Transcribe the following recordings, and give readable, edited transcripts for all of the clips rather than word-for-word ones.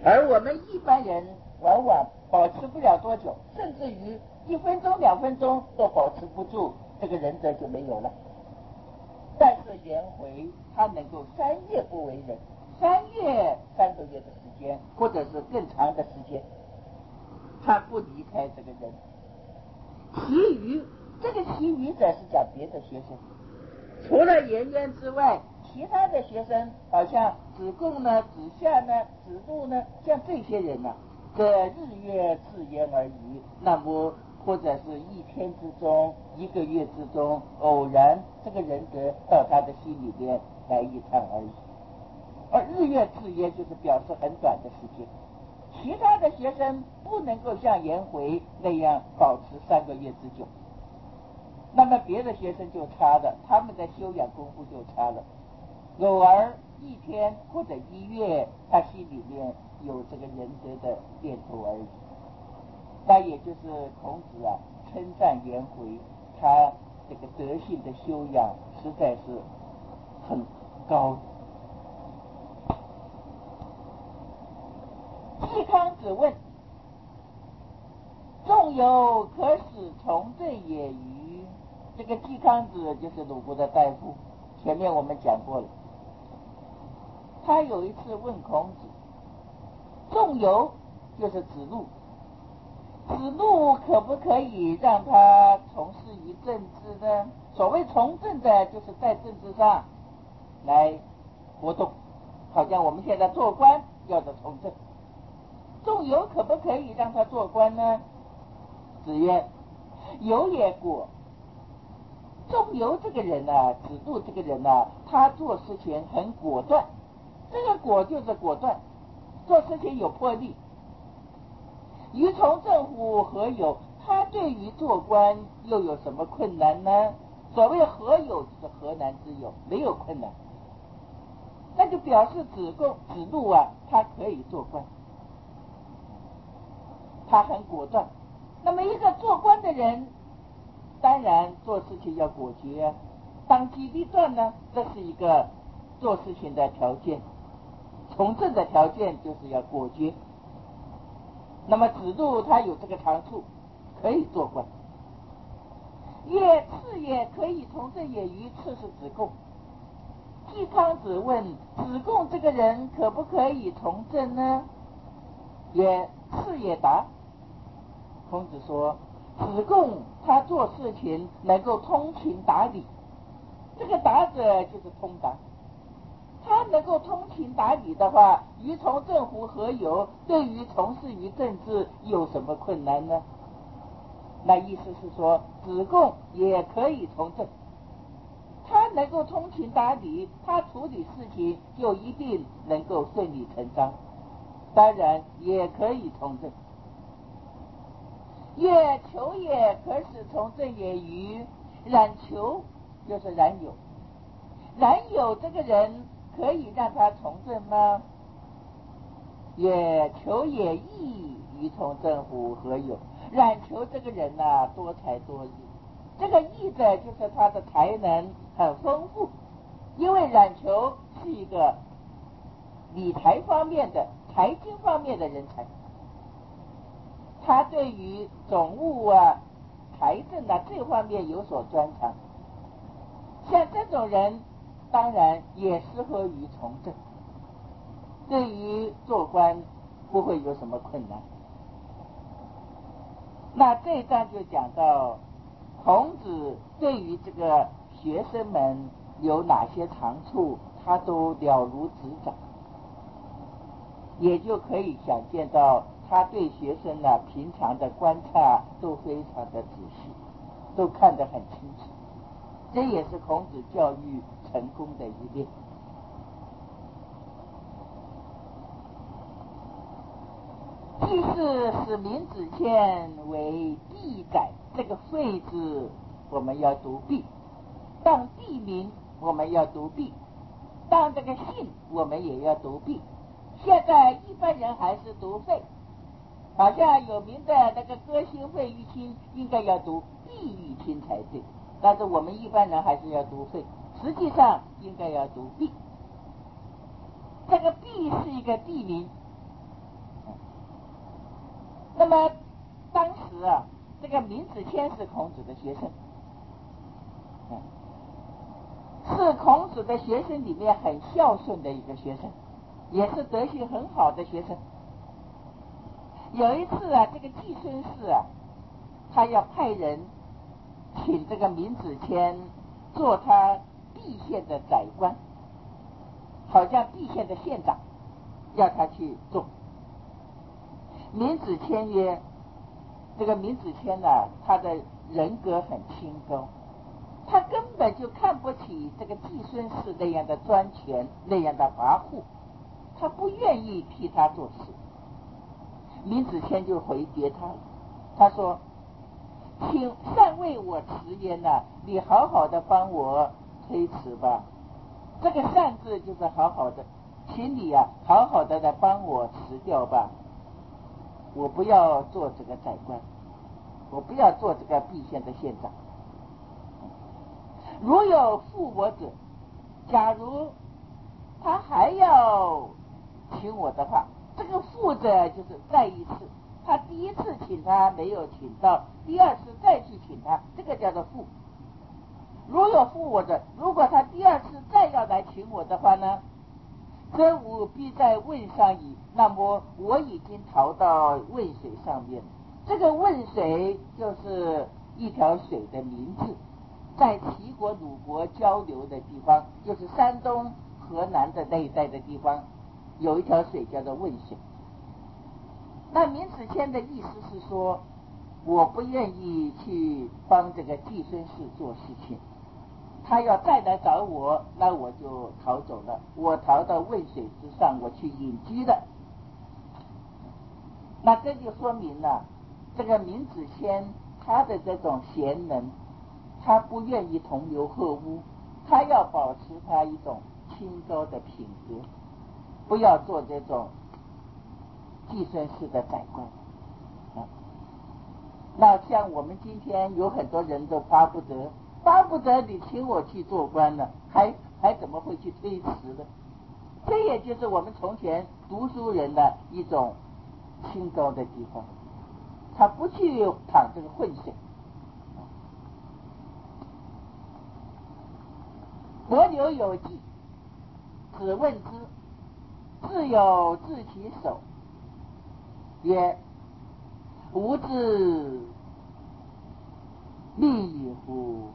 而我们一般人往往保持不了多久，甚至于1分钟、2分钟都保持不住，这个仁德就没有了。但是颜回他能够3月不为人，3月3个月的时间，或者是更长的时间，他不离开这个人。其余这个其余者是讲别的学生，除了颜渊之外，其他的学生好像子贡呢、子夏呢、子路呢，像这些人呢，这日月自言而已。那么或者是1天之中、1个月之中，偶然这个仁德到他的心里边来一趟而已。而日月自言就是表示很短的时间。其他的学生不能够像颜回那样保持3个月之久，那么别的学生就差了，他们的修养功夫就差了。偶尔1天或者1月，他心里面有这个仁德的念头而已。那也就是孔子啊称赞颜回，他这个德性的修养实在是很高。季康子问：仲由可使从政也与？这个季康子就是鲁国的大夫，前面我们讲过了。他有一次问孔子，仲由就是子路，子路可不可以让他从事于政治呢？所谓从政的，就是在政治上来活动，好像我们现在做官要的从政。仲由可不可以让他做官呢？子曰：有也果。仲由这个人啊，子路这个人啊，他做事情很果断，这个果就是果断，做事情有魄力。于从政乎何有？他对于做官又有什么困难呢？所谓何有，就是何难之有，没有困难。那就表示子路啊，他可以做官，他很果断。那么一个做官的人，当然做事情要果决啊，当机立断呢，这是一个做事情的条件。从政的条件就是要果决。那么子路他有这个长处，可以做官。也次也可以从政也于？次是子贡。季康子问：子贡这个人可不可以从政呢？也次也答。孔子说：子贡他做事情能够通情达理，这个达者就是通达。他能够通情达理的话，于从政乎何有？对于从事于政治有什么困难呢？那意思是说，子贡也可以从政，他能够通情达理，他处理事情就一定能够顺理成章，当然也可以从政。曰：求也可使从政也与？冉求就是冉有，冉有这个人可以让他从政吗？曰：求也亦于从政乎何有？冉求这个人啊，多才多艺，这个艺的就是他的才能很丰富，因为冉求是一个理财方面的、财经方面的人才，他对于总务啊、财政啊这方面有所专长，像这种人当然也适合于从政，对于做官不会有什么困难。那这一章就讲到孔子对于这个学生们有哪些长处，他都了如指掌，也就可以想见到他对学生呢平常的观察都非常的仔细，都看得很清楚，这也是孔子教育成功的一面。第四是闵子骞为地改，这个废字我们要读毕，当地名我们要读毕，当这个姓我们也要读毕。现在一般人还是读废，好像有名的那个歌星费玉清应该要读毕玉清才对，但是我们一般人还是要读废，实际上应该要读毕。这个毕是一个地名， 么当时啊，这个闵子骞是孔子的学生，是孔子的学生里面很孝顺的一个学生，也是德行很好的学生。有一次啊，这个季孙氏啊，他要派人请这个闵子骞做他蓟县的宰官，好像蓟县的县长，要他去做。闵子骞曰：这个闵子骞呢，他的人格很清高，他根本就看不起这个季孙氏那样的专权，那样的跋扈，他不愿意替他做事。闵子骞就回绝他了，他说：请善为我辞焉呐，你好好的帮我推辞吧。这个善字就是好好的，请你啊好好的来帮我辞掉吧。我不要做这个宰官，我不要做这个蓟县的县长。如有负我者，假如他还要请我的话，这个负者就是再一次，他第一次请他没有请到，第二次再去请他，这个叫做负。如有负我者，如果他第二次再要来请我的话呢，则吾必在汶上矣。那么我已经逃到汶水上面了。这个汶水就是一条水的名字，在齐国鲁国交流的地方，就是山东河南的那一带的地方，有一条水叫做汶水。那闵子骞的意思是说，我不愿意去帮这个季孙氏做事情，他要再来找我，那我就逃走了，我逃到汶水之上，我去隐居了。那这就说明了这个闵子骞他的这种贤能，他不愿意同流合污，他要保持他一种清高的品格，不要做这种季孙氏的宰官。那像我们今天有很多人都巴不得你请我去做官呢，还怎么会去推辞呢？这也就是我们从前读书人的一种清高的地方，他不去淌这个浑水。伯牛有计，子问之，自有治其手，曰：吾之利矣乎？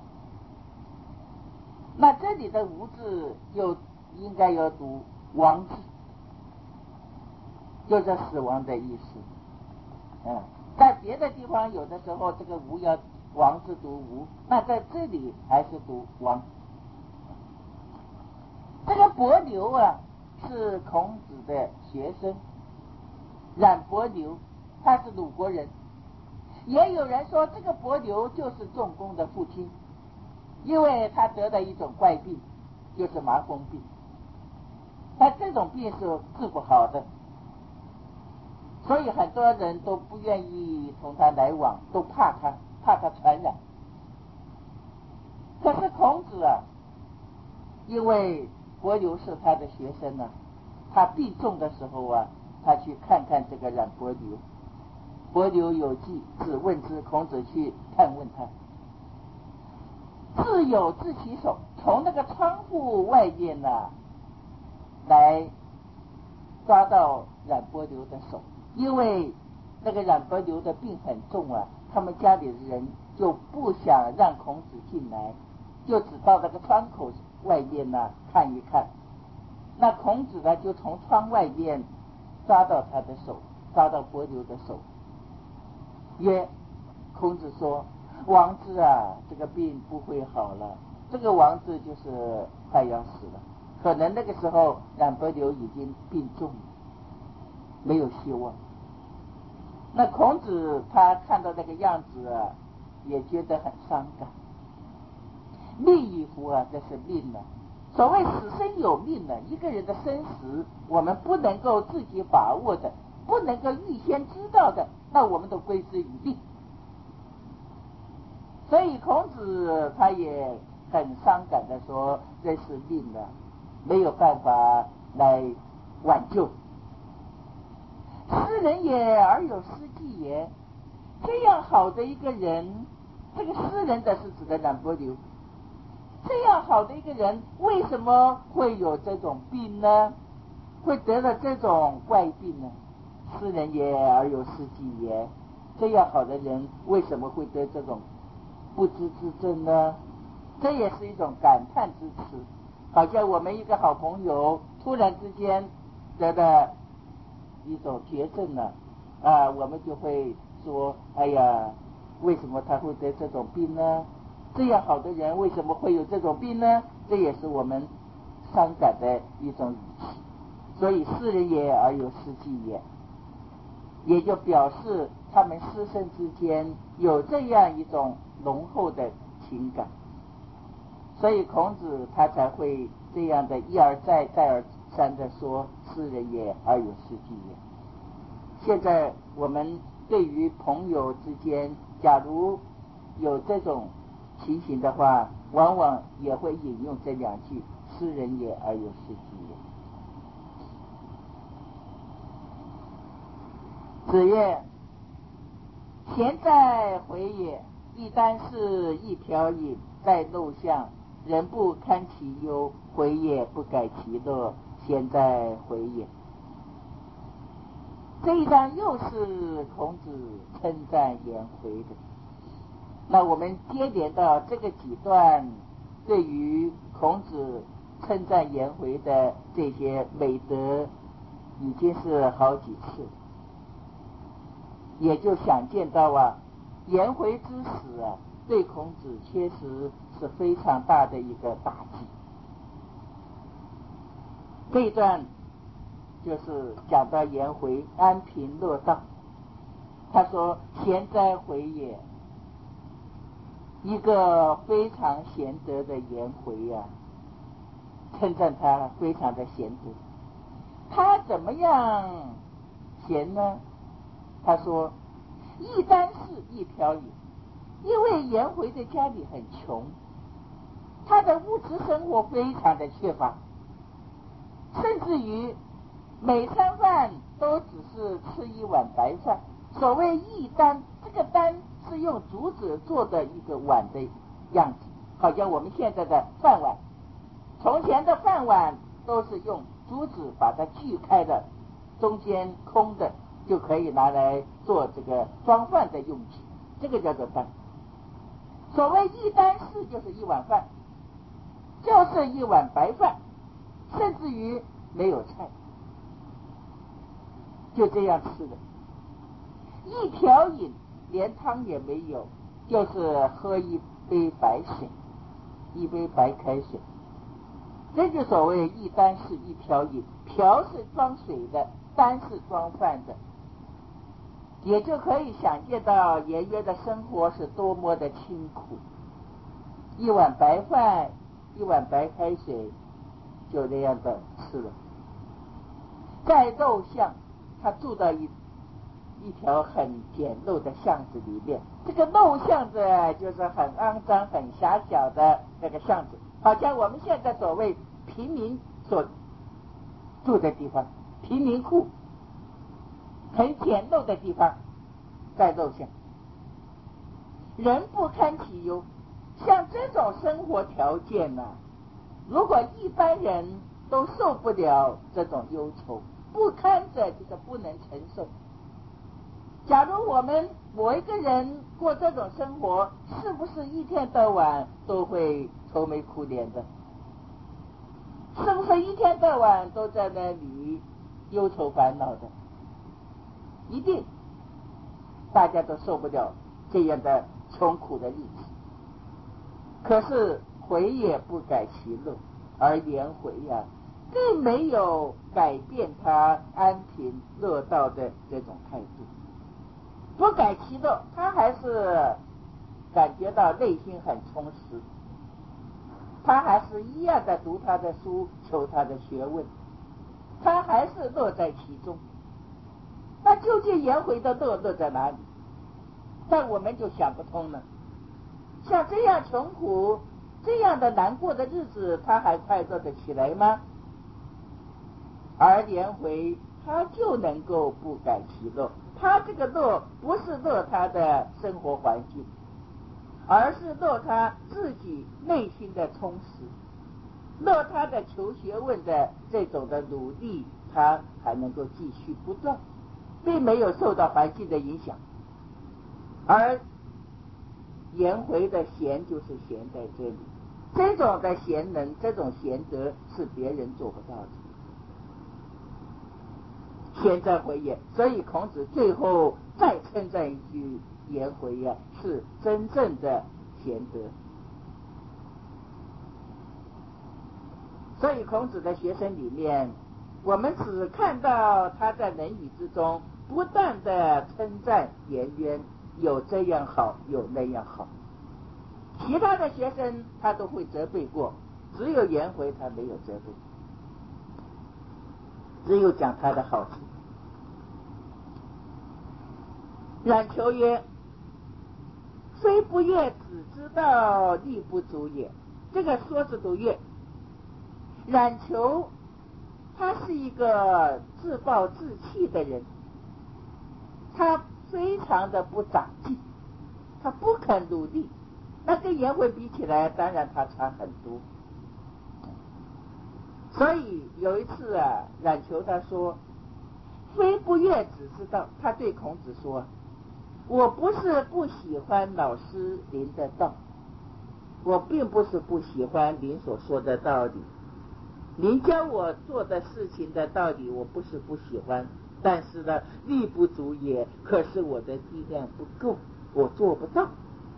那这里的无字就应该要读亡字，就是死亡的意思。在别的地方有的时候这个无要亡字读无，那在这里还是读亡。这个伯牛啊是孔子的学生，冉伯牛他是鲁国人，也有人说这个伯牛就是仲弓的父亲，因为他得了一种怪病，就是麻风病，但这种病是治不好的，所以很多人都不愿意同他来往，都怕他传染。可是孔子啊，因为伯牛是他的学生啊，他病重的时候啊，他去看看这个冉伯牛。伯牛有计，子问之，孔子去探问他。自有治其手，从那个窗户外面呢，来抓到冉伯牛的手，因为那个冉伯牛的病很重啊，他们家里的人就不想让孔子进来，就只到那个窗口外面呢看一看。那孔子呢就从窗外面抓到他的手，抓到伯牛的手，曰：孔子说，王之啊，这个病不会好了。这个王字就是快要死了，可能那个时候冉伯牛已经病重了，没有希望。那孔子他看到那个样子啊，也觉得很伤感。命与乎啊，这是命啊。所谓死生有命呢，一个人的生死我们不能够自己把握的，不能够预先知道的，那我们都归之于命。所以孔子他也很伤感的说，这是命啊，没有办法来挽救。 斯人也而有斯计也。这样好的一个人，这个斯人的是指的冉伯牛，这样好的一个人，为什么会有这种病呢？会得了这种怪病呢？斯人也而有斯计也。这样好的人为什么会得这种不治之症呢？这也是一种感叹之词，好像我们一个好朋友突然之间得了一种绝症了我们就会说，哎呀，为什么他会得这种病呢？这样好的人为什么会有这种病呢？这也是我们伤感的一种语气。所以斯人也而有斯计也，也就表示他们师生之间有这样一种浓厚的情感，所以孔子他才会这样的一而再再而三的说斯人也而有斯计也。现在我们对于朋友之间，假如有这种情形的话，往往也会引用这两句斯人也而有斯计也。子曰：贤哉回也！一箪食，一瓢饮，在陋巷，人不堪其忧，回也不改其乐，贤哉回也！这一章又是孔子称赞颜回的。那我们接连到这个几段，对于孔子称赞颜回的这些美德，已经是好几次，也就想见到颜回之死对孔子确实是非常大的一个打击。这一段就是讲到颜回安贫乐道，他说贤哉回也，一个非常贤德的颜回称赞他非常的贤德。他怎么样贤呢？他说一箪食，一瓢饮。因为颜回的家里很穷，他的物质生活非常的缺乏，甚至于每餐饭都只是吃一碗白饭。所谓一箪，这个箪是用竹子做的一个碗的样子，好像我们现在的饭碗。从前的饭碗都是用竹子把它锯开的，中间空的，就可以拿来做这个装饭的用具，这个叫做箪。所谓一箪食，就是一碗饭，就是一碗白饭，甚至于没有菜，就这样吃的。一瓢饮，连汤也没有，就是喝一杯白水，一杯白开水。这就所谓一箪食，一瓢饮。瓢是装水的，箪是装饭的，也就可以想见到颜渊的生活是多么的清苦。一碗白饭，一碗白开水，就这样的吃了。在陋巷，他住到一条很简陋的巷子里面。这个陋巷子就是很肮脏很狭小的那个巷子，好像我们现在所谓贫民所住的地方，贫民窟，很简陋的地方，在陋巷。人不堪其忧，像这种生活条件如果一般人都受不了这种忧愁，不堪者就是不能承受。假如我们某一个人过这种生活，是不是一天到晚都会愁眉苦脸的？是不是一天到晚都在那里忧愁烦恼的？一定，大家都受不了这样的穷苦的日子。可是回也不改其乐，而颜回并没有改变他安贫乐道的这种态度，不改其乐，他还是感觉到内心很充实，他还是一样的读他的书，求他的学问，他还是乐在其中。那究竟颜回的乐在哪里？但我们就想不通了。像这样穷苦，这样的难过的日子，他还快乐得起来吗？而颜回他就能够不感其乐。他这个乐不是乐他的生活环境，而是乐他自己内心的充实，乐他的求学问的这种的努力，他还能够继续不断，并没有受到环境的影响。而颜回的贤就是贤在这里，这种的贤能，这种贤德是别人做不到的，贤在回也。所以孔子最后再称赞一句颜回呀，是真正的贤德。所以孔子的学生里面，我们只看到他在《论语》之中不断的称赞颜渊，有这样好，有那样好。其他的学生他都会责备过，只有颜回他没有责备，只有讲他的好处。冉求曰：虽不悦子之道，力不足也。这个说字读悦。冉求他是一个自暴自弃的人，他非常的不长进，他不肯努力。那跟颜回比起来，当然他差很多。所以有一次啊，冉求他说：非不悦子之道。他对孔子说：我不是不喜欢老师您的道，我并不是不喜欢您所说的道理，您教我做的事情的道理我不是不喜欢，但是呢，力不足也，可是我的力量不够，我做不到。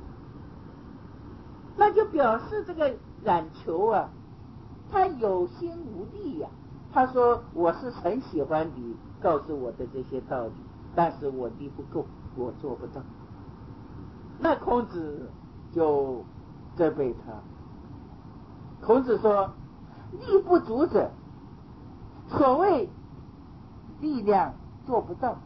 那就表示这个冉求啊，他有心无力呀。他说我是很喜欢你告诉我的这些道理，但是我力不够，我做不到。那孔子就责备他。孔子说：力不足者，所谓力量做不到，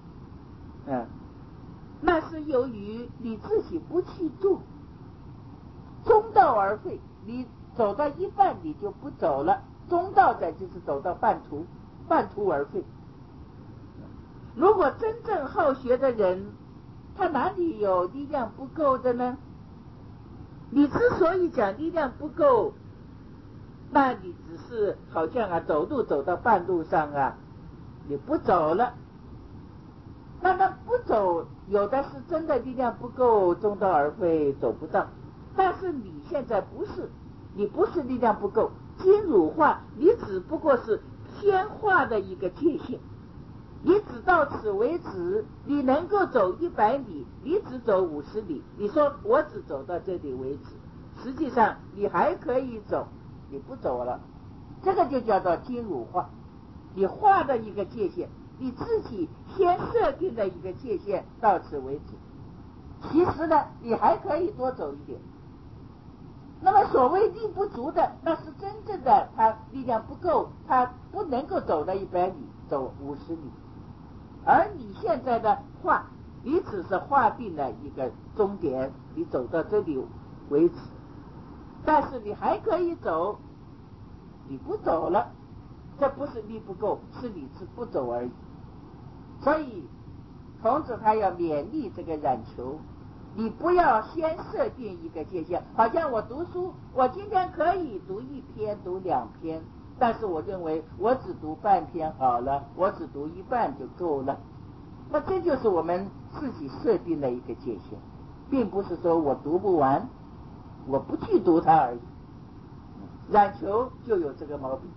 那是由于你自己不去做，中道而废。你走到一半你就不走了，中道者就是走到半途，半途而废。如果真正好学的人，他哪里有力量不够的呢？你之所以讲力量不够，那你只是好像走路走到半路上你不走了，那不走，有的是真的力量不够，中道而废，走不到。但是你现在不是，你不是力量不够，经儒化，你只不过是天化的一个界限，你只到此为止，你能够走100里，你只走50里，你说我只走到这里为止，实际上你还可以走，你不走了，这个就叫做经儒化。你画的一个界限，你自己先设定的一个界限，到此为止，其实呢你还可以多走一点。那么所谓力不足的，那是真正的他力量不够，他不能够走到100里，走50里。而你现在的画，你只是划定了一个终点，你走到这里为止，但是你还可以走，你不走了，这不是力不够，是你是不走而已。所以孔子他要勉励这个冉求，你不要先设定一个界限，好像我读书，我今天可以读1篇读2篇，但是我认为我只读半篇好了，我只读一半就够了。那这就是我们自己设定的一个界限，并不是说我读不完，我不去读它而已。冉求就有这个毛病。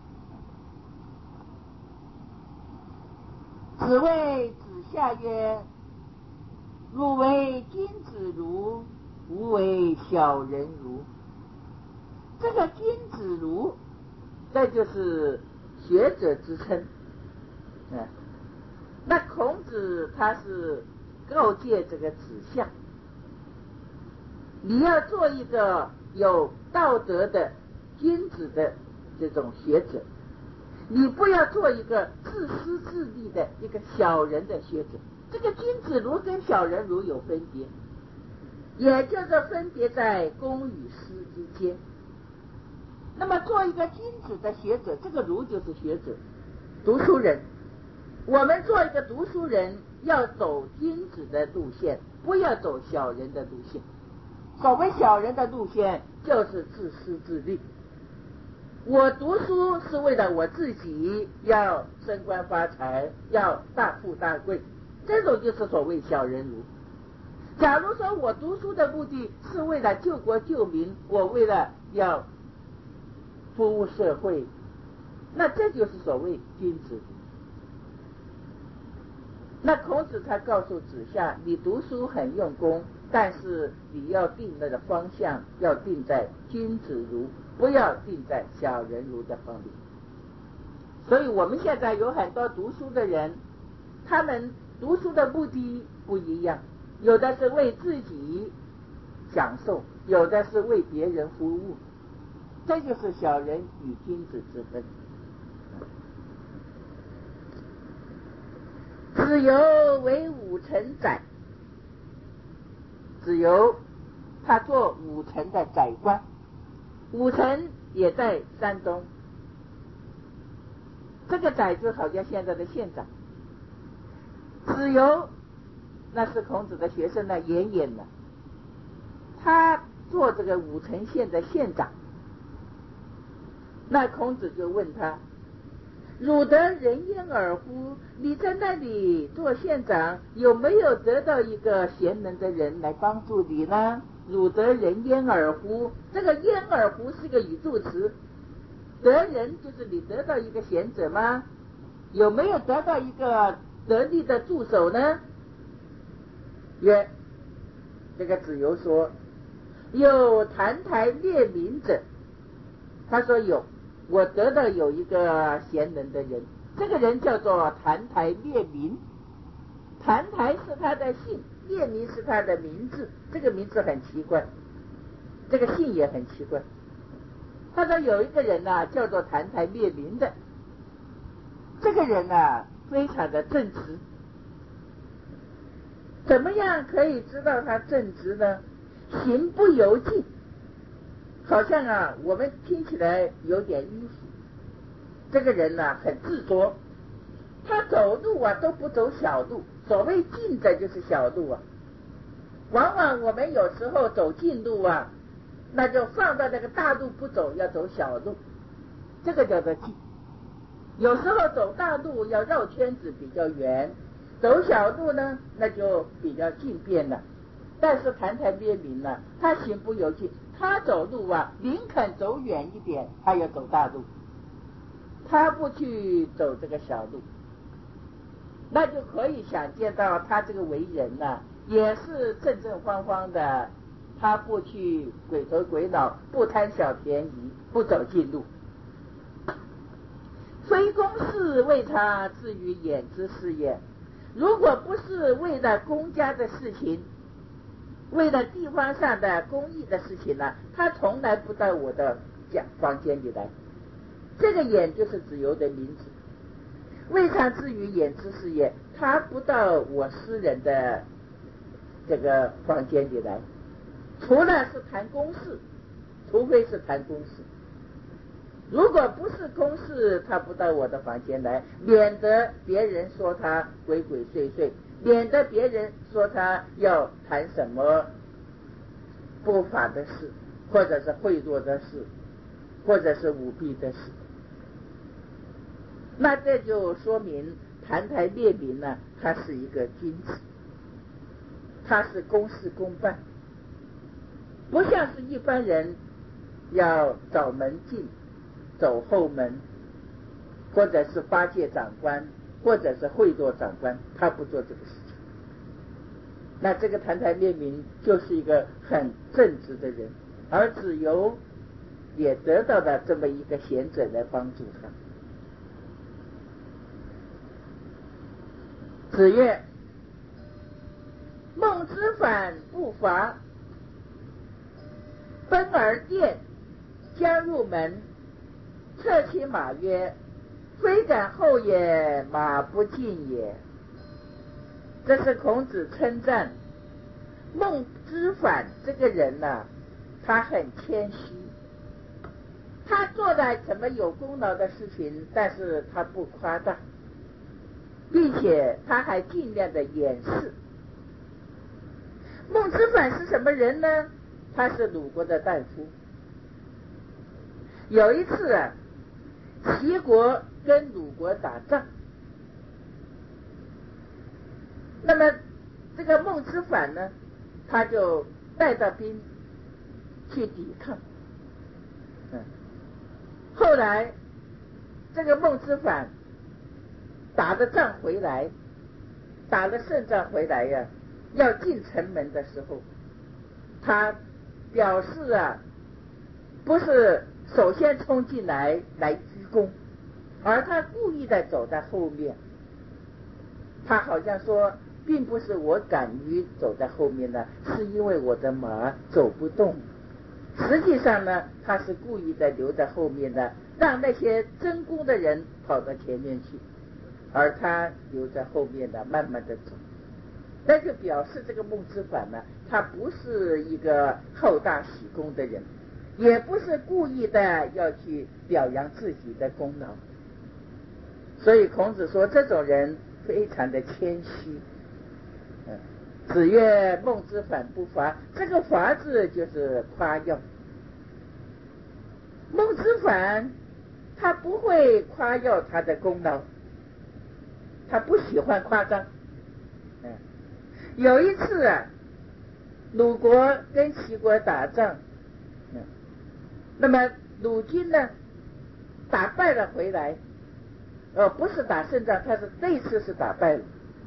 子谓子夏曰：汝为君子如，吾为小人如。这个君子如，这就是学者之称。那孔子他是告诫这个子夏，你要做一个有道德的君子的这种学者，你不要做一个自私自利的一个小人的学者。这个君子如跟小人如有分别，也就是分别在公与私之间。那么做一个君子的学者，这个如就是学者，读书人， 我们做一个读书人，要走君子的路线，不要走小人的路线。所谓小人的路线，就是自私自利。我读书是为了我自己要升官发财，要大富大贵，这种就是所谓小人儒。假如说我读书的目的是为了救国救民，我为了要服务社会，那这就是所谓君子儒。那孔子他告诉子夏，你读书很用功，但是你要定那个方向，要定在君子儒，不要定在小人儒的方面。所以我们现在有很多读书的人，他们读书的目的不一样，有的是为自己享受，有的是为别人服务，这就是小人与君子之分。子游为武臣宰，子游他做武臣的宰官，武臣也在山东，这个宰就好像现在的县长。子游那是孔子的学生呢，严颜呢，他做这个武城县的县长。那孔子就问他，汝得人焉耳乎？你在那里做县长，有没有得到一个贤能的人来帮助你呢？汝得人焉耳乎？这个焉耳乎是个语助词，得人就是你得到一个贤者吗？有没有得到一个得力的助手呢？曰，这个子游说，有澹台列民者。他说有，我得到有一个贤能的人，这个人叫做澹台列民。澹台是他的姓，列民是他的名字，这个名字很奇怪，这个姓也很奇怪。他说有一个人啊，叫做澹台列民的，这个人啊非常的正直。怎么样可以知道他正直呢？行不由径，好像啊我们听起来有点迂腐。这个人啊很执着，他走路啊都不走小路，所谓近的就是小路啊。往往我们有时候走近路啊，那就放到那个大路不走，要走小路，这个叫做近。有时候走大路要绕圈子比较远，走小路呢那就比较近便了。但是澹台列民呢，他行不由径，他走路啊宁肯走远一点，他要走大路，他不去走这个小路。那就可以想见到他这个为人呢，也是正正方方的，他不去鬼头鬼脑，不贪小便宜，不走近路。非公事为他至于眼之事也。如果不是为了公家的事情，为了地方上的公益的事情呢，他从来不到我的房间里来。这个眼就是子游的名字。为他至于眼之事也，他不到我私人的这个房间里来，除了是谈公事，除非是谈公事。如果不是公事，他不到我的房间来，免得别人说他鬼鬼祟祟，免得别人说他要谈什么不法的事，或者是贿赂的事，或者是舞弊的事。那这就说明澹台列民呢，他是一个君子，他是公事公办，不像是一般人要找门禁，走后门，或者是巴结长官，或者是贿赂长官，他不做这个事情。那这个澹台列民就是一个很正直的人，而子游也得到了这么一个贤者来帮助他。子曰，孟之反不伐，奔而殿，将入门，策其马曰，非敢后也，马不进也。这是孔子称赞孟之反这个人呢，他很谦虚，他做了什么有功劳的事情，但是他不夸大。 并且他还尽量的掩饰。孟知反是什么人呢？他是鲁国的大夫。有一次啊，齐国跟鲁国打仗，那么这个孟知反呢，他就带着兵去抵抗。后来这个孟知反打了仗回来，打了胜仗回来呀，要进城门的时候，他表示啊，不是首先冲进来鞠躬，而他故意的走在后面。他好像说，并不是我敢于走在后面呢，是因为我的马走不动。实际上呢，他是故意的留在后面的，让那些争功的人跑到前面去，而他留在后面的，慢慢的走。那就表示这个孟知反呢，他不是一个好大喜功的人，也不是故意的要去表扬自己的功劳。所以孔子说，这种人非常的谦虚。子曰：孟知反不伐。这个伐字就是夸耀。孟知反他不会夸耀他的功劳，他不喜欢夸张。有一次啊，鲁国跟齐国打仗，那么鲁军呢打败了回来，不是打胜仗，他是这次是打败了，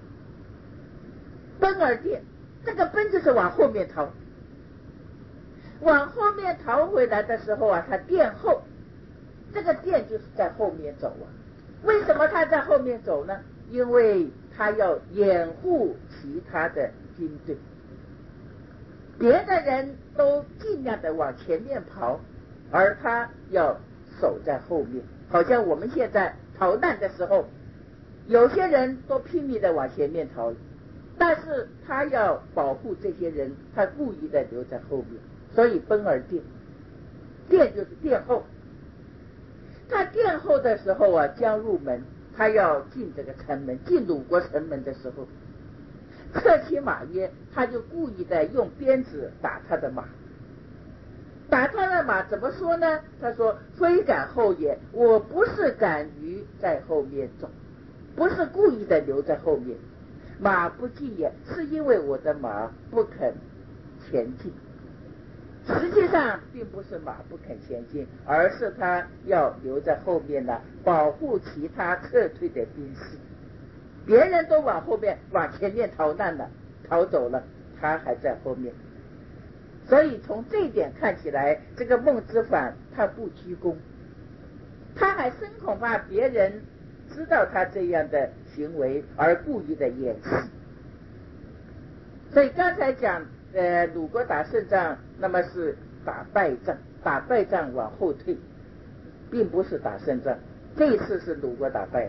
奔而殿。这个奔就是往后面逃，往后面逃回来的时候啊，他殿后，这个殿就是在后面走啊。为什么他在后面走呢？因为他要掩护其他的军队，别的人都尽量的往前面跑，而他要守在后面。好像我们现在逃难的时候，有些人都拼命的往前面逃，但是他要保护这些人，他故意的留在后面，所以奔而殿。殿就是殿后。他殿后的时候啊，将入门，他要进这个城门，进鲁国城门的时候，策其马曰，他就故意的用鞭子打他的马。打他的马怎么说呢？他说：非敢后也，我不是敢于在后面走，不是故意的留在后面。马不进也，是因为我的马不肯前进。实际上并不是马不肯前进，而是他要留在后面呢，保护其他撤退的兵士。别人都往后面往前面逃难了，逃走了，他还在后面。所以从这一点看起来，这个孟知反他不鞠躬，他还深恐怕别人知道他这样的行为而故意的掩饰。所以刚才讲鲁国打胜仗，那么是打败仗，打败仗往后退，并不是打胜仗。这一次是鲁国打败了。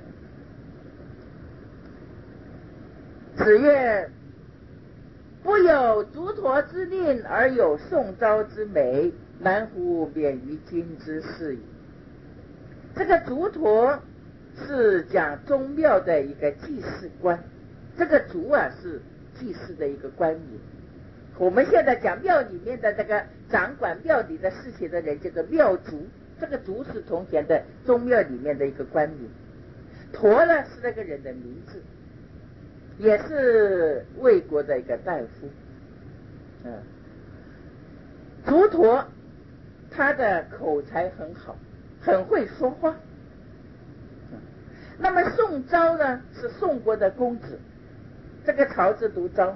子曰：不有烛陀之令而有宋昭之美，难乎免于今之事矣。这个烛陀是讲宗庙的一个祭祀官，这个烛啊是祭祀的一个官名。我们现在讲庙里面的这个掌管庙里的事情的人叫做庙祝，这个祝是从前的宗庙里面的一个官名。陀呢是那个人的名字，也是魏国的一个大夫。烛陀他的口才很好，很会说话。那么宋昭呢是宋国的公子，这个曹字读昭。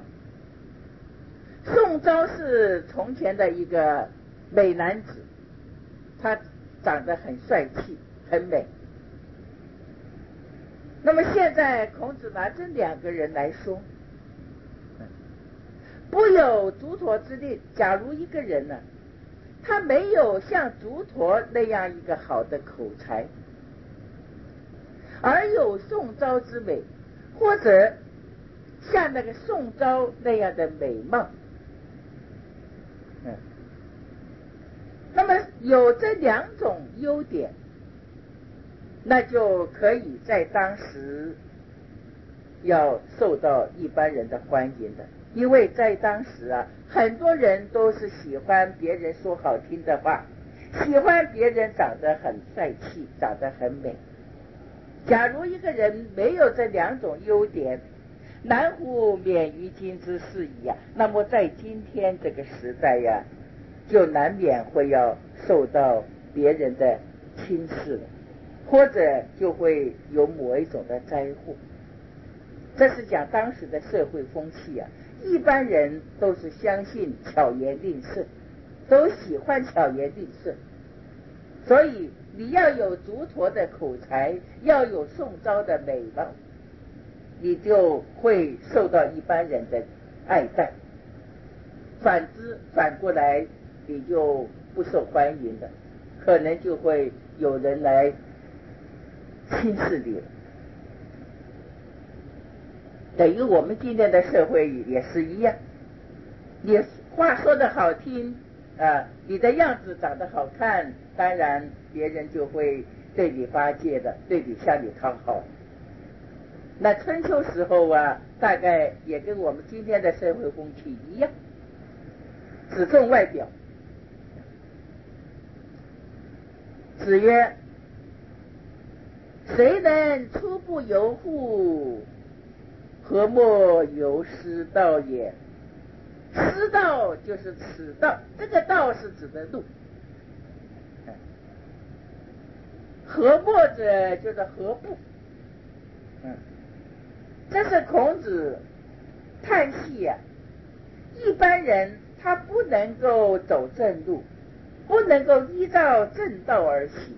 宋昭是从前的一个美男子，他长得很帅气，很美。那么现在孔子拿这两个人来说，不有烛陀之令。假如一个人呢，他没有像烛陀那样一个好的口才，而有宋昭之美，或者像那个宋昭那样的美貌，那么有这两种优点，那就可以在当时要受到一般人的欢迎的，因为在当时啊，很多人都是喜欢别人说好听的话，喜欢别人长得很帅气，长得很美。假如一个人没有这两种优点，难乎免于今之事矣啊。那么在今天这个时代呀，就难免会要受到别人的轻视了，或者就会有某一种的灾祸。这是讲当时的社会风气啊，一般人都是相信巧言令色，都喜欢巧言令色，所以你要有足陀的口才，要有宋昭的美貌，你就会受到一般人的爱戴。反过来你就不受欢迎的，可能就会有人来轻视你了。等于我们今天的社会也是一样，你话说得好听你的样子长得好看，当然别人就会对你巴结的，对你向你讨好。那春秋时候啊，大概也跟我们今天的社会风气一样，只重外表。子曰：谁能出不由户，何莫由师道也。师道就是此道，这个道是指的路。何莫者就是何不。这是孔子叹息啊，一般人他不能够走正路，不能够依照正道而行，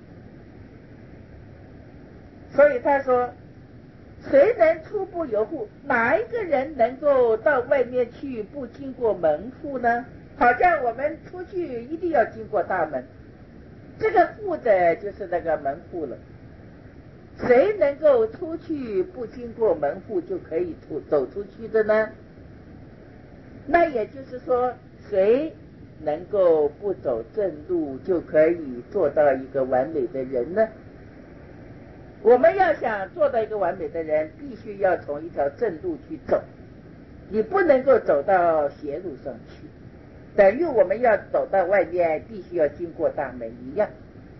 所以他说谁能出不由户，哪一个人能够到外面去不经过门户呢？好像我们出去一定要经过大门，这个户的就是那个门户了。谁能够出去不经过门户就可以走出去的呢？那也就是说，谁能够不走正路就可以做到一个完美的人呢？我们要想做到一个完美的人，必须要从一条正路去走，你不能够走到邪路上去，等于我们要走到外面必须要经过大门一样。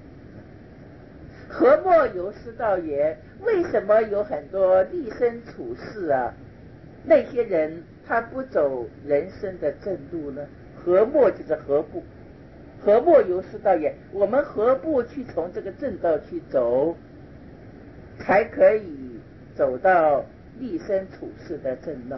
何莫由师道也？为什么有很多立身处世啊，那些人他不走人生的正路呢？何莫就是何不，何莫由师道也？我们何不去从这个正道去走，才可以走到立身处世的正道？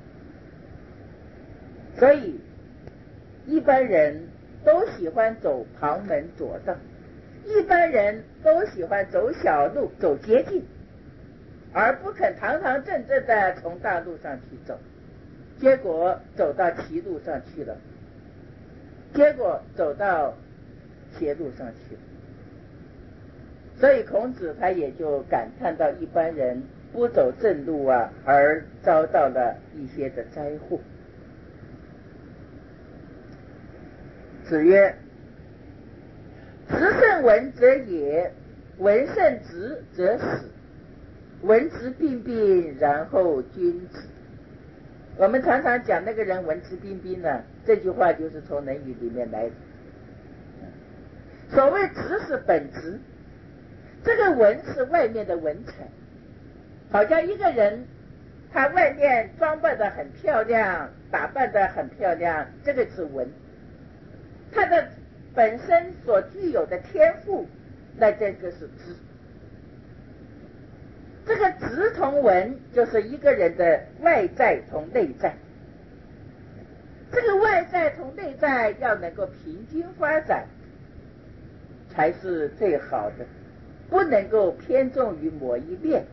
所以一般人都喜欢走旁门左道，一般人都喜欢走小路，走捷径，而不肯堂堂正正的从大路上去走，结果走到歧路上去了，结果走到邪路上去了。所以孔子他也就感叹到一般人不走正路啊，而遭到了一些的灾祸。子曰：直胜文者也，文胜直则死，文质彬彬，然后君子。我们常常讲那个人文质彬彬呢，这句话就是从《论语》里面来的。所谓直是本质，这个文是外面的文采，好像一个人他外面装扮得很漂亮，打扮得很漂亮，这个是文。他的本身所具有的天赋，那这个是知。这个直同文就是一个人的外在同内在，这个外在同内在要能够平均发展才是最好的，不能够偏重于某一面。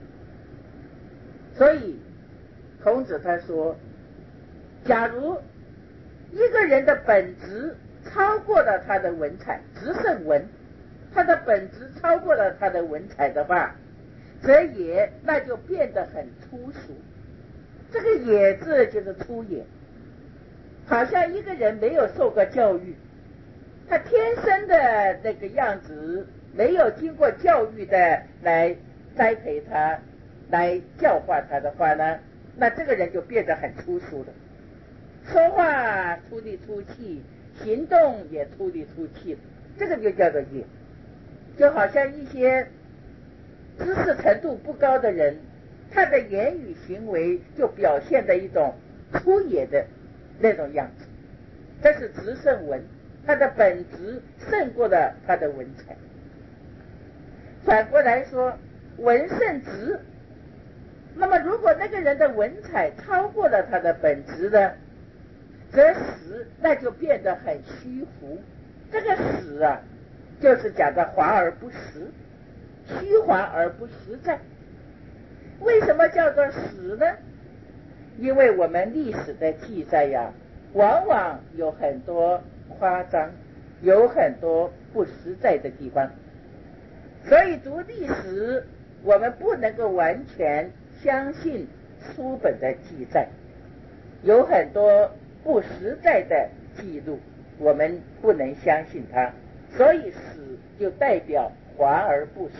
所以孔子他说，假如一个人的本质超过了他的文采，直胜文，他的本质超过了他的文采的话，则也那就变得很粗俗。这个也字就是粗野，好像一个人没有受过教育，他天生的那个样子，没有经过教育的来栽培他， 来教化他的话呢，那这个人就变得很粗俗了，说话粗里粗气，行动也粗里粗气，这个就叫做业。就好像一些知识程度不高的人，他的言语行为就表现的一种粗野的那种样子，这是直胜文，他的本质胜过了他的文采。反过来说，文胜直，那么如果那个人的文采超过了他的本质呢，则实那就变得很虚浮。这个实啊，就是讲的华而不实，虚华而不实在。为什么叫做实呢？因为我们历史的记载呀，往往有很多夸张，有很多不实在的地方，所以读历史我们不能够完全相信书本的记载，有很多不实在的记录，我们不能相信它，所以史就代表华而不实。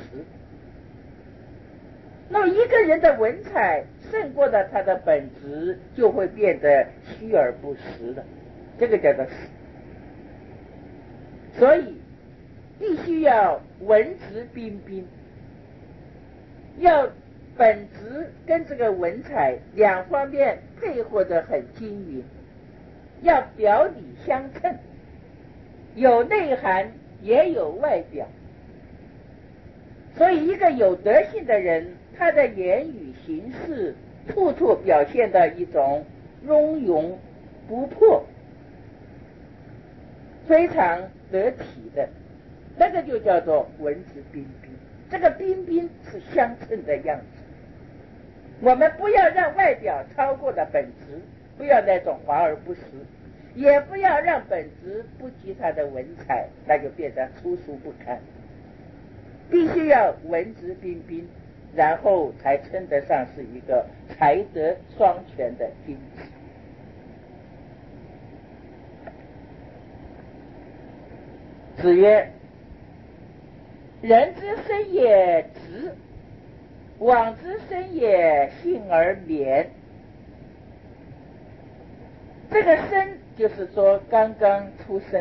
那么一个人的文采胜过了他的本质，就会变得虚而不实了，这个叫做实。所以必须要文质彬彬，要本质跟这个文采两方面配合得很均匀，要表里相称，有内涵也有外表。所以一个有德性的人，他的言语行事处处表现的一种雍容不迫，非常得体的，那个就叫做文质彬彬。这个彬彬是相称的样子，我们不要让外表超过了本质，不要那种华而不实，也不要让本质不及他的文采，那就变得粗俗不堪。必须要文质彬彬，然后才称得上是一个才德双全的君子。子曰：人之生也直，往之生也信而廉。这个生就是说刚刚出生，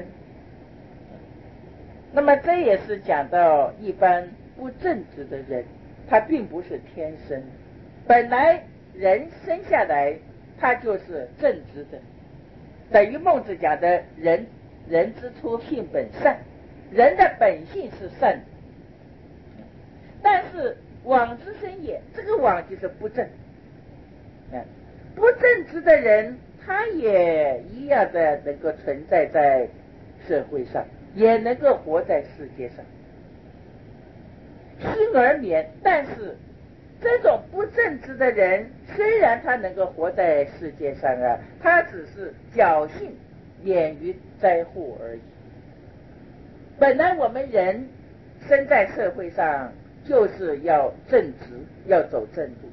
那么这也是讲到一般不正直的人，他并不是天生，本来人生下来他就是正直的，等于孟子讲的人之初性本善，人的本性是善的。但是往之生也，这个往就是不正，不正直的人他也一样的能够存在在社会上，也能够活在世界上，心而免。但是这种不正直的人，虽然他能够活在世界上啊，他只是侥幸免于灾祸而已。本来我们人生在社会上就是要正直，要走正路，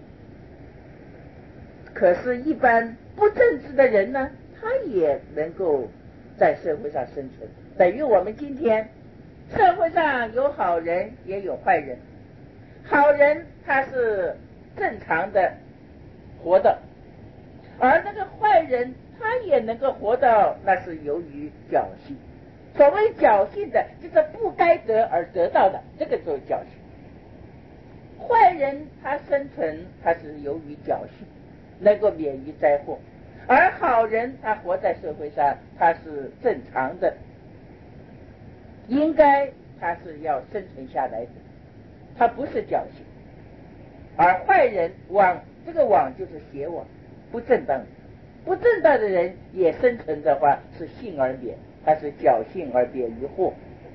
可是一般不正直的人呢，他也能够在社会上生存。等于我们今天社会上有好人也有坏人，好人他是正常的活的，而那个坏人他也能够活到，那是由于侥幸。所谓侥幸的，就是不该得而得到的，这个就是侥幸。坏人他生存，他是由于侥幸能够免于灾祸，而好人他活在社会上，他是正常的，应该他是要生存下来的，他不是侥幸。而坏人往，这个往就是邪往，不正当，不正当的人也生存的话是幸而免，他是侥幸而免于祸。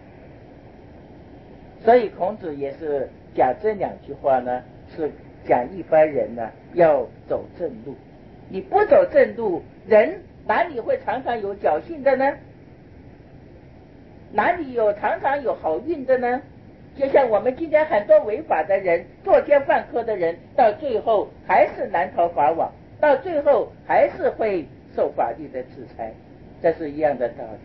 所以孔子也是讲这两句话呢，是讲一般人呢要走正路。你不走正路，人哪里会常常有侥幸的呢？哪里有常常有好运的呢？就像我们今天很多违法的人，作奸犯科的人，到最后还是难逃法网，到最后还是会受法律的制裁，这是一样的道理。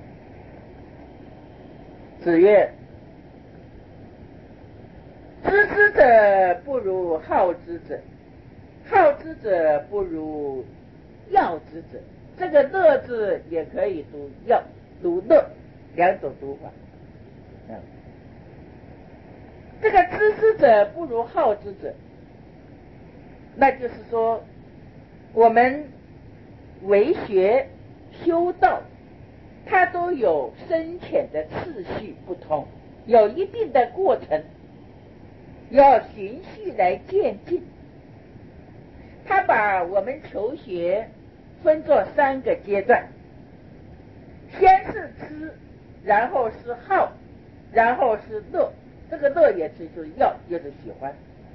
子曰：知之者不如好之者，好之者不如要之者。这个乐字也可以读要，读乐，两种读法。这个知之者不如好之者，那就是说我们为学修道，它都有深浅的次序不同，有一定的过程，要循序来渐进。他把我们求学分作三个阶段，先是知，然后是好，然后是乐。这个乐也是就是要，就是喜欢。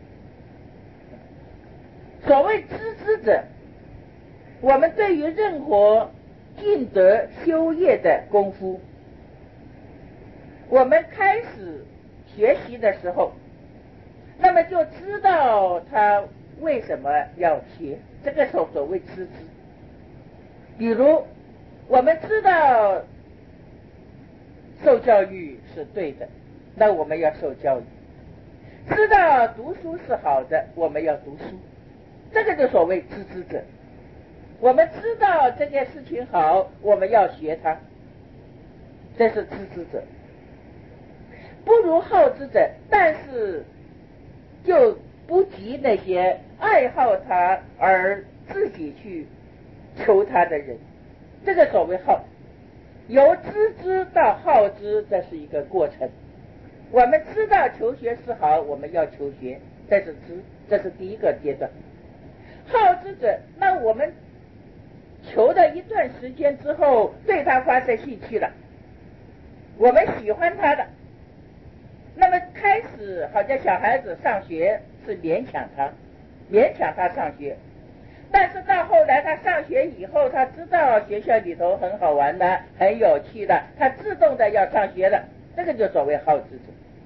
所谓知之者，我们对于任何尽德修业的功夫，我们开始学习的时候，那么就知道他为什么要学，这个所谓知之。比如我们知道受教育是对的，那我们要受教育；知道读书是好的，我们要读书，这个就所谓知之者。我们知道这件事情好，我们要学它，这是知之者。不如好之者，但是就不及那些爱好它而自己去求它的人，这个所谓好。由知之到好之，这是一个过程。我们知道求学是好，我们要求学，这是知，这是第一个阶段。好之者，那我们求了一段时间之后，对他发生兴趣了，我们喜欢他的，那么开始好像小孩子上学是勉强他上学，但是到后来他上学以后，他知道学校里头很好玩的，很有趣的，他自动的要上学了，这个就所谓好之者。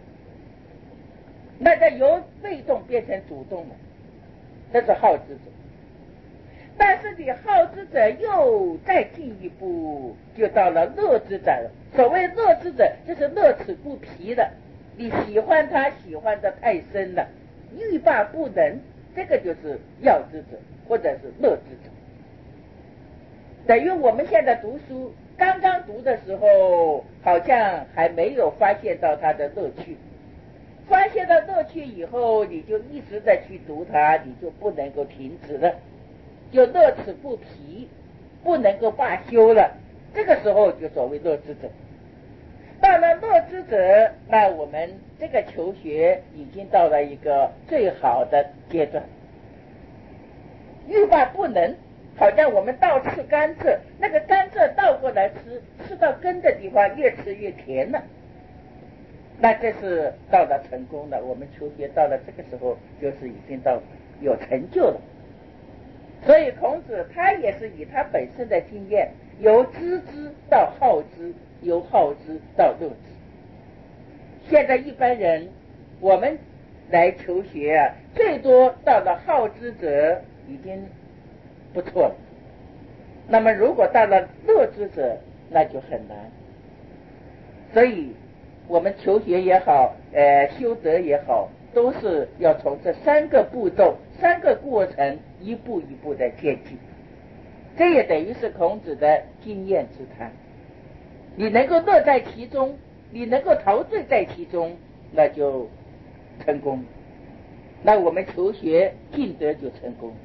那个由被动变成主动了，这是好之者。但是你好之者又再进一步，就到了乐之者了。所谓乐之者，就是乐此不疲的，你喜欢他喜欢的太深了，欲罢不能，这个就是要之者或者是乐之者。等于我们现在读书刚刚读的时候，好像还没有发现到它的乐趣，发现到乐趣以后，你就一直在去读它，你就不能够停止了，就乐此不疲，不能够罢休了，这个时候就所谓乐之者。到了乐之者，那我们这个求学已经到了一个最好的阶段，欲罢不能，好像我们倒吃甘蔗，那个甘蔗倒过来吃，吃到根的地方越吃越甜了，那这是到了成功了。我们求学到了这个时候，就是已经到有成就了。所以孔子他也是以他本身的经验，由知之到好之，由好之到乐之。现在一般人我们来求学啊，最多到了好之者已经不错了，那么如果到了乐之者，那就很难。所以我们求学也好，修德也好，都是要从这三个步骤、三个过程一步一步的渐进。这也等于是孔子的经验之谈。你能够乐在其中，你能够陶醉在其中，那就成功。那我们求学尽德就成功。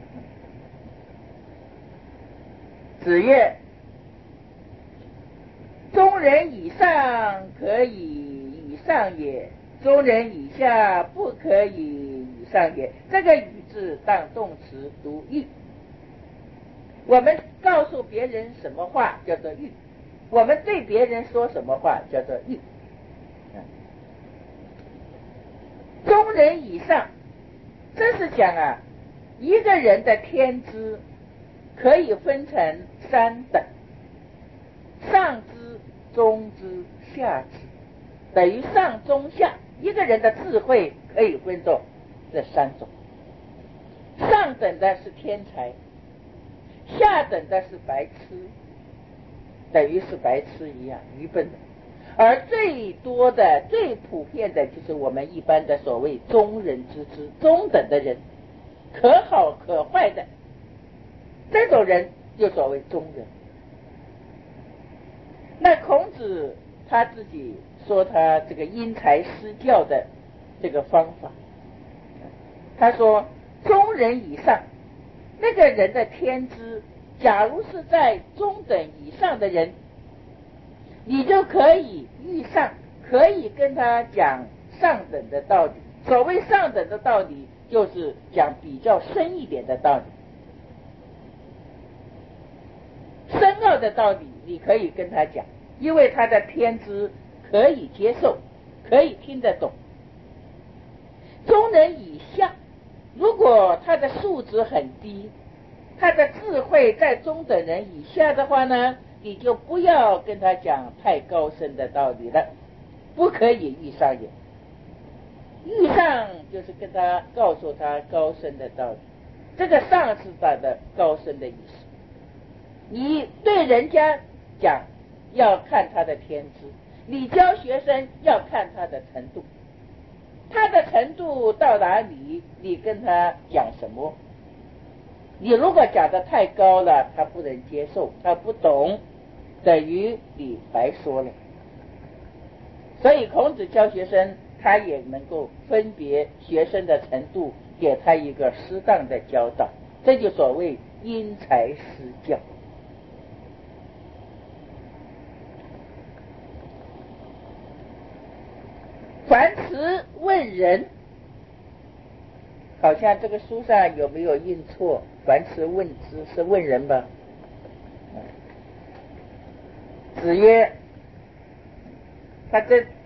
子曰：中人以上可以以上也，中人以下不可以以上也。这个语字当动词读义。我们告诉别人什么话叫做义，我们对别人说什么话叫做义。中人以上，这是讲啊，一个人的天资可以分成三等，上知、中知、下知，等于上中下。一个人的智慧可以分作这三种，上等的是天才，下等的是白痴，等于是白痴一样愚笨的， 而最多的、最普遍的，就是我们一般的所谓中人之知，中等的人，可好可坏的，这种人就所谓中人。那孔子他自己说他这个因材施教的这个方法，他说中人以上，那个人的天资假如是在中等以上的人，你就可以遇上，可以跟他讲上等的道理。所谓上等的道理，就是讲比较深一点的道理，深奥的道理你可以跟他讲，因为他的天资可以接受，可以听得懂。中人以下，如果他的素质很低，他的智慧在中等人以下的话呢，你就不要跟他讲太高深的道理了，不可以遇上也。遇上就是跟他告诉他高深的道理，这个上是他的高深的意思。你对人家讲要看他的天资，你教学生要看他的程度，他的程度到哪里，你跟他讲什么。你如果讲得太高了，他不能接受，他不懂，等于你白说了。所以孔子教学生，他也能够分别学生的程度，给他一个适当的教导，这就所谓因材施教。凡词问人，好像这个书上有没有印错？凡词问之是问人吧？子曰，他这